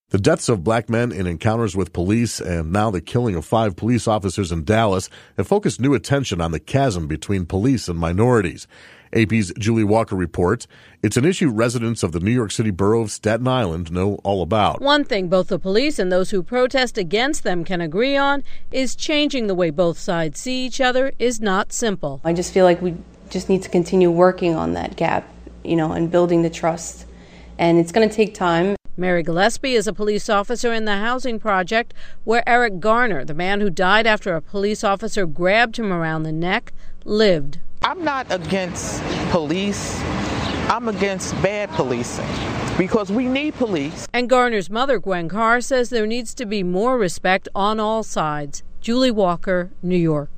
The deaths of black men in encounters with police and now the killing of 5 police officers in Dallas have focused new attention on the chasm between police and minorities. AP's Julie Walker reports it's an issue residents of the New York City borough of Staten Island know all about. One thing both the police and those who protest against them can agree on is changing the way both sides see each other is not simple. I just feel like we just need to continue working on that gap, and building the trust. And it's going to take time. Mary Gillespie is a police officer in the housing project where Eric Garner, the man who died after a police officer grabbed him around the neck, lived. I'm not against police. I'm against bad policing because we need police. And Garner's mother, Gwen Carr, says there needs to be more respect on all sides. Julie Walker, New York.